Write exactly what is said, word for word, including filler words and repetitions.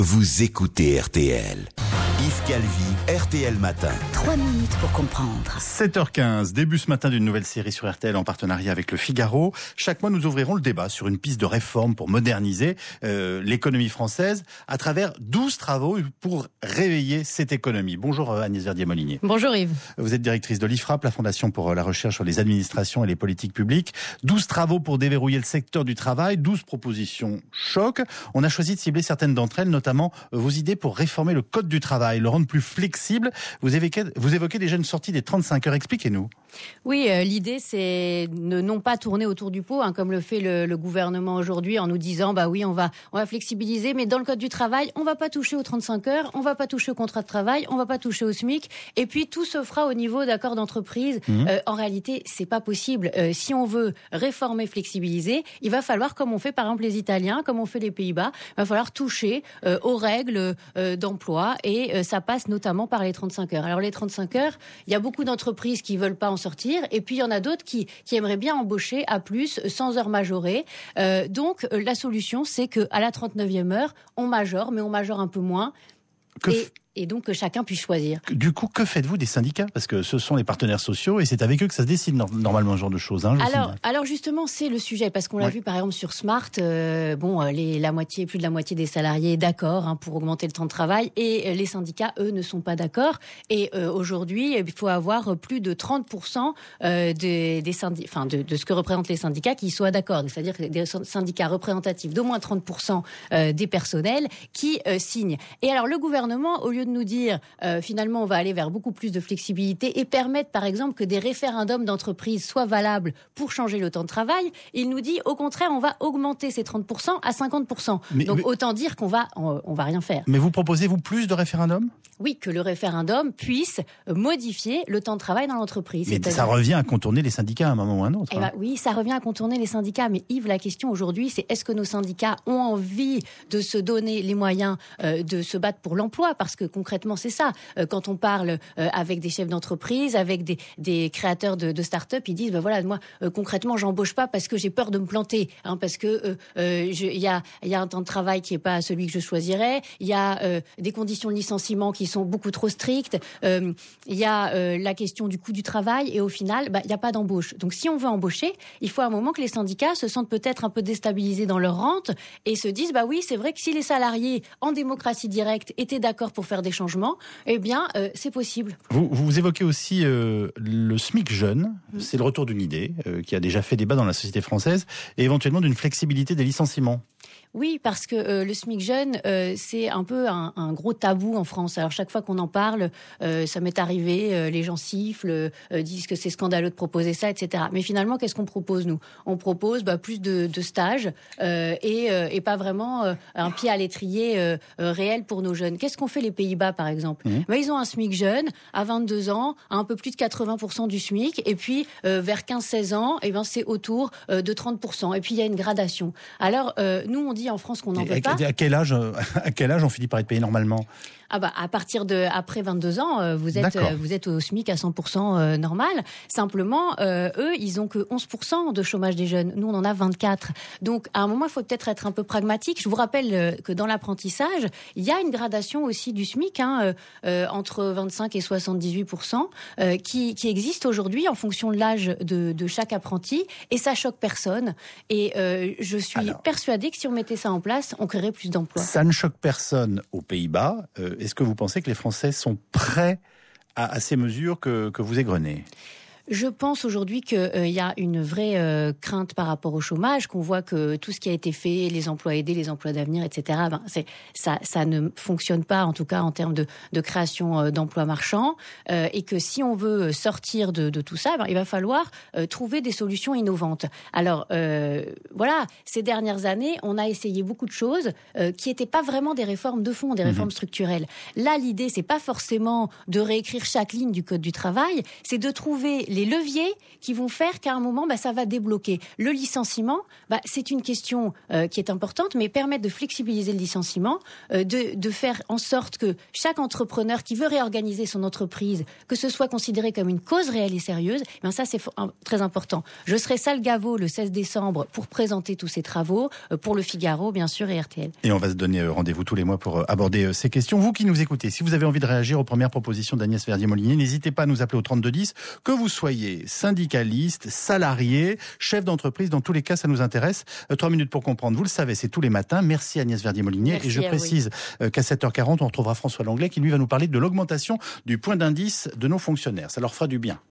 Vous écoutez R T L. Yves Calvi, R T L Matin. Trois minutes pour comprendre. sept heures quinze, début ce matin d'une nouvelle série sur R T L en partenariat avec Le Figaro. Chaque mois, nous ouvrirons le débat sur une piste de réforme pour moderniser euh, l'économie française à travers douze travaux pour réveiller cette économie. Bonjour Agnès Verdier-Molinier. Bonjour Yves. Vous êtes directrice de l'I F R A P, la Fondation pour la recherche sur les administrations et les politiques publiques. douze travaux pour déverrouiller le secteur du travail, douze propositions choc. On a choisi de cibler certaines d'entre elles, notamment vos idées pour réformer le code du travail, le rendre plus flexible. Vous évoquez, vous évoquez déjà une sortie des trente-cinq heures. Expliquez-nous. Oui, euh, l'idée c'est de non pas tourner autour du pot, hein, comme le fait le, le gouvernement aujourd'hui en nous disant bah oui on va on va flexibiliser, mais dans le code du travail on va pas toucher aux trente-cinq heures, on va pas toucher au contrat de travail, on va pas toucher au SMIC, et puis tout se fera au niveau d'accords d'entreprise. Mmh. Euh, en réalité c'est pas possible. Euh, si on veut réformer, flexibiliser, il va falloir, comme on fait par exemple les Italiens, comme on fait les Pays-Bas, il va falloir toucher euh, aux règles euh, d'emploi, et euh, ça passe notamment par les trente-cinq heures. Alors les trente-cinq heures, il y a beaucoup d'entreprises qui veulent pas en sortir, et puis il y en a d'autres qui, qui aimeraient bien embaucher à plus, sans heures majorées. Euh, donc euh, la solution, c'est qu'à la trente-neuvième heure, on majore, mais on majore un peu moins. Que et, et donc que chacun puisse choisir. Du coup, que faites-vous des syndicats ? Parce que ce sont les partenaires sociaux et c'est avec eux que ça se décide normalement ce genre de choses. Hein, alors, alors justement, c'est le sujet, parce qu'on l'a ouais. vu par exemple sur Smart, euh, bon, les, la moitié, plus de la moitié des salariés est d'accord hein, pour augmenter le temps de travail, et les syndicats, eux, ne sont pas d'accord. Et euh, aujourd'hui, il faut avoir plus de trente pour cent euh, des, des syndicats, enfin de, de ce que représentent les syndicats qui soient d'accord. C'est-à-dire des syndicats représentatifs d'au moins trente pour cent euh, des personnels qui euh, signent. Et alors le gouvernement, au lieu de nous dire euh, finalement on va aller vers beaucoup plus de flexibilité et permettre par exemple que des référendums d'entreprise soient valables pour changer le temps de travail, il nous dit au contraire on va augmenter ces trente pour cent à cinquante pour cent. Mais, Donc mais... autant dire qu'on va, on, on va rien faire. Mais vous proposez vous plus de référendums ? Oui, que le référendum puisse modifier le temps de travail dans l'entreprise. Mais ça revient à contourner les syndicats à un moment ou à un autre. Eh ben, oui, ça revient à contourner les syndicats. Mais Yves, la question aujourd'hui, c'est est-ce que nos syndicats ont envie de se donner les moyens euh, de se battre pour l'emploi ? Parce que concrètement, c'est ça. Euh, quand on parle euh, avec des chefs d'entreprise, avec des, des créateurs de, de start-up, ils disent ben voilà, moi euh, concrètement, j'embauche pas parce que j'ai peur de me planter, hein, parce que il euh, euh, y a il y a un temps de travail qui est pas celui que je choisirais. Il y a euh, des conditions de licenciement qui sont beaucoup trop strictes. Il euh, y a euh, la question du coût du travail, et au final, il bah, n'y a pas d'embauche. Donc si on veut embaucher, il faut à un moment que les syndicats se sentent peut-être un peu déstabilisés dans leur rente et se disent bah oui, c'est vrai que si les salariés en démocratie directe étaient d'accord pour faire des changements, eh bien euh, c'est possible. Vous, vous évoquez aussi euh, le SMIC jeune. Mmh. C'est le retour d'une idée euh, qui a déjà fait débat dans la société française, et éventuellement d'une flexibilité des licenciements. Oui, parce que euh, le SMIC jeune, euh, c'est un peu un, un gros tabou en France. Alors chaque fois qu'on en parle, euh, ça m'est arrivé, euh, les gens sifflent, euh, disent que c'est scandaleux de proposer ça, et cetera. Mais finalement, qu'est-ce qu'on propose, nous ? On propose bah, plus de, de stages euh, et, euh, et pas vraiment euh, un pied à l'étrier euh, euh, réel pour nos jeunes. Qu'est-ce qu'ont fait les Pays-Bas, par exemple ? mmh. bah, Ils ont un SMIC jeune à vingt-deux ans, à un peu plus de quatre-vingts pour cent du SMIC, et puis euh, vers quinze seize ans, eh ben, c'est autour euh, de trente pour cent. Et puis il y a une gradation. Alors, euh, nous, on dit en France qu'on n'en veut pas. À quel âge, à quel âge on finit par être payé normalement ? Ah bah à partir de après vingt-deux ans, vous êtes D'accord. vous êtes au SMIC à cent pour cent normal. Simplement, euh, eux, ils ont que onze pour cent de chômage des jeunes. Nous, on en a vingt-quatre. Donc, à un moment, il faut peut-être être un peu pragmatique. Je vous rappelle que dans l'apprentissage, il y a une gradation aussi du SMIC, hein, euh, entre vingt-cinq et soixante-dix-huit pour cent, euh, qui, qui existe aujourd'hui en fonction de l'âge de, de chaque apprenti, et ça choque personne. Et euh, je suis Alors, persuadée que si on mettait ça en place, on créerait plus d'emplois. Ça ne choque personne aux Pays-Bas. Euh, Est-ce que vous pensez que les Français sont prêts à, à ces mesures que, que vous égrenez ? Je pense aujourd'hui qu'il euh, y a une vraie euh, crainte par rapport au chômage, qu'on voit que tout ce qui a été fait, les emplois aidés, les emplois d'avenir, et cetera, ben, c'est, ça, ça ne fonctionne pas, en tout cas en termes de, de création euh, d'emplois marchands, euh, et que si on veut sortir de, de tout ça, ben, il va falloir euh, trouver des solutions innovantes. Alors, euh, voilà, ces dernières années, on a essayé beaucoup de choses euh, qui n'étaient pas vraiment des réformes de fond, des réformes mmh. structurelles. Là, l'idée, c'est pas forcément de réécrire chaque ligne du Code du travail, c'est de trouver les leviers qui vont faire qu'à un moment, bah, ça va débloquer. Le licenciement, bah, c'est une question euh, qui est importante, mais permettre de flexibiliser le licenciement, euh, de, de faire en sorte que chaque entrepreneur qui veut réorganiser son entreprise, que ce soit considéré comme une cause réelle et sérieuse, eh bien ça c'est f- très important. Je serai Salgavo le seize décembre pour présenter tous ces travaux, euh, pour le Figaro bien sûr et R T L. Et on va se donner rendez-vous tous les mois pour aborder ces questions. Vous qui nous écoutez, si vous avez envie de réagir aux premières propositions d'Agnès Verdier-Molinier, n'hésitez pas à nous appeler au trente-deux dix, que vous soyez syndicaliste, salarié, chef d'entreprise, dans tous les cas ça nous intéresse. Trois minutes pour comprendre, vous le savez, c'est tous les matins. Merci Agnès Verdier-Molinier. Merci, et je précise oui. qu'à sept heures quarante, on retrouvera François Langlais qui lui va nous parler de l'augmentation du point d'indice de nos fonctionnaires. Ça leur fera du bien.